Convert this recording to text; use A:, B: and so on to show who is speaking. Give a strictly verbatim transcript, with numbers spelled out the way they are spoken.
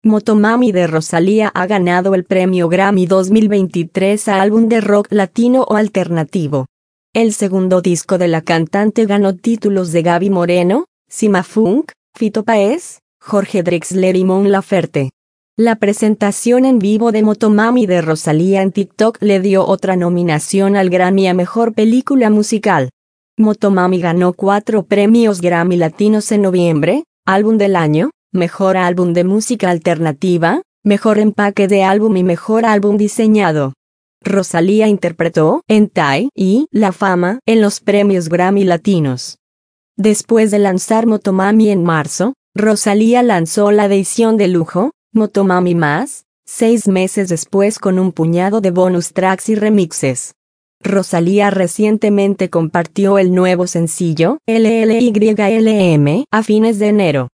A: Motomami de Rosalía ha ganado el premio Grammy dos mil veintitrés a álbum de rock latino o alternativo. El segundo disco de la cantante ganó títulos de Gaby Moreno, Sima Funk, Fito Páez, Jorge Drexler y Mon Laferte. La presentación en vivo de Motomami de Rosalía en TikTok le dio otra nominación al Grammy a Mejor Película Musical. Motomami ganó cuatro premios Grammy Latinos en noviembre: Álbum del Año, Mejor Álbum de Música Alternativa, Mejor Empaque de Álbum y Mejor Álbum Diseñado. Rosalía interpretó Hentai y La Fama en los premios Grammy Latinos. Después de lanzar Motomami en marzo, Rosalía lanzó la edición de lujo, Motomami Más, seis meses después con un puñado de bonus tracks y remixes. Rosalía recientemente compartió el nuevo sencillo, L L Y L M, a fines de enero.